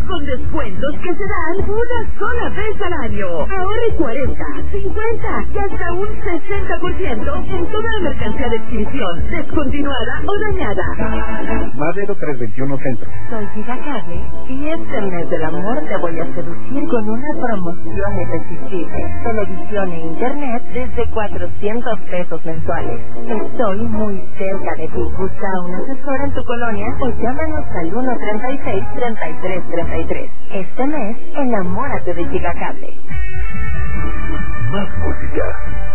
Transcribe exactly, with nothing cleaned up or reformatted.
con descuentos que se dan una sola vez al año. Ahorre cuarenta, cincuenta y hasta un sesenta por ciento en toda la mercancía de exhibición, descontinuada o dañada. Madero trescientos veintiuno Centro. Soy Gigacable y este mes del amor te voy a seducir con una promoción irresistible. Televisión e internet desde cuatrocientos pesos mensuales. Estoy muy cerca de ti. Busca a un asesor en tu colonia o llámanos al uno treinta y seis, treinta y tres treinta y tres. Este mes, enamórate de Gigacable. Más música.